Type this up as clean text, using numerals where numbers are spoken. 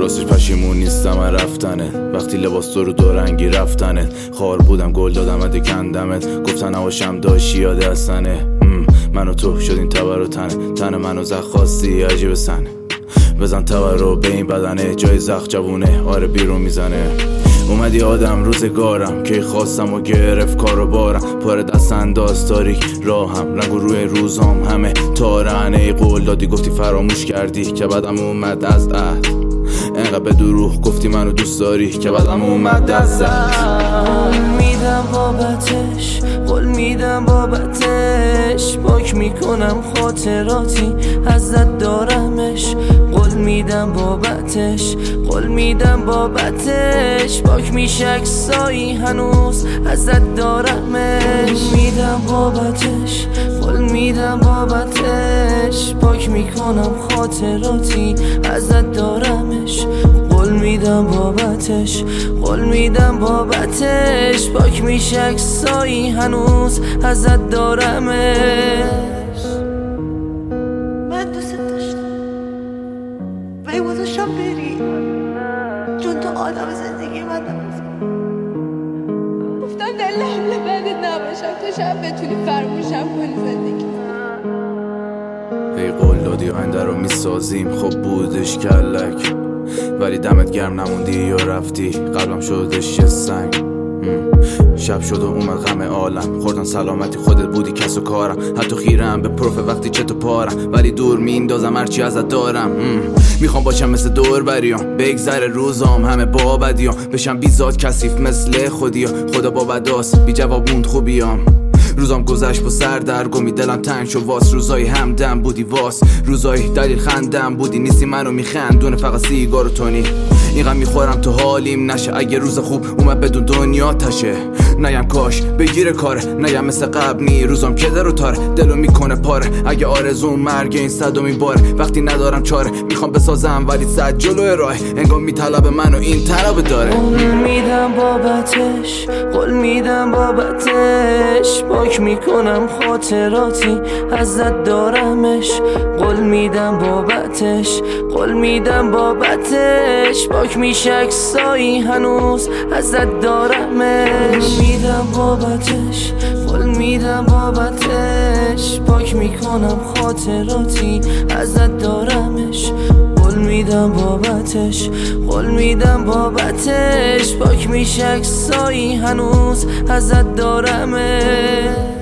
راستش پشیمون نیستم از رفتنت. وقتی لباس تو رو دورنگی رفتنت، خار بودم گل دادمت کندمت. گفتن نواشم داشتی یاد هستنه. من و تو شدیم تبر و تن منو زخ خواستی عجیب سنه. بزن تبر رو به این بدنه، جای زخ جوونه آره بیرون میزنه. اومدی آدم روزگارم که خواستم و گرفت کارو بارم. پاره دست انداز تاریک راهم، نگو روی روزام همه تارنه. قول دادی گفتی فراموش کردی که بعدم اومد از عهد. انقدر به دروغ گفتی منو دوست داری که بعدم اومد از عهد. میدم بابتش، قول میدم بابتش. پاک میکنم خاطراتی ازت دارمش. قول میدم بابتش، قول میدم بابتش. پاک میشه اکسایی هنوز ازت دارمش. میدم بابتش، قول میدم بابتش. پاک میکنم خاطراتی ازت دارمش. قول میدم بابتش، قول میدم بابتش. پاک میشه اکسایی هنوز ازت دارمش. من دوست داشتم ولی گذاشتم بری، چون تو آدم زندگی من نبودی. گفتم در لحظه بعدت نباشم تو شب بتونی فراموشم کنی زندگی. ای قول دادی آینده رو میسازیم، خب بودش کلک ولی دمت گرم نموندی یا رفتی. قلبم شدش یه سنگ. شب شد و اومد غم عالم. خوردن سلامتی خودت بودی کس و کارم. حتی خیرم به پروفه وقتی چتو پارم، ولی دور میندازم هرچی ازت دارم. میخوام باشم مثل دور بریام، بگذره روزام همه با بدیام. بشم بیزاد کثیف مثل خودیا، خدا با بداست بی جواب موند خوبیام. روزام گذشت با سر درگمی، دلم تنگ شو واس. روزای همدم بودی واس، روزای دلیل خندم بودی. نیستی منو میخندونه فقط سیگار و تونی. اینقدر میخورم تو حالیم نشه، اگه روز خوب اومد بدون دنیا تشه. نیم کاش بگیره کاره، نیم مثل قبل نی. روزام کده رو تاره، دلو میکنه پاره. اگه آرزوم مرگ این صدومین باره. وقتی ندارم چاره میخوام بسازم ولی صد جلو راه. انگار میطلب منو این طلب داره. قول میدم بابتش، قول میدم بابتش. پاک میکنم خاطراتی ازت دارمش. قول میدم بابتش، قول میدم بابتش. پاک میشه اکسایی هنوز ازت دارمش. میدم بابتش، قول میدم بابتش. پاک میکنم خاطراتی ازت دارمش. قول میدم بابتش، قول میدم بابتش. پاک میشه اکسایی هنوز ازت دارمش.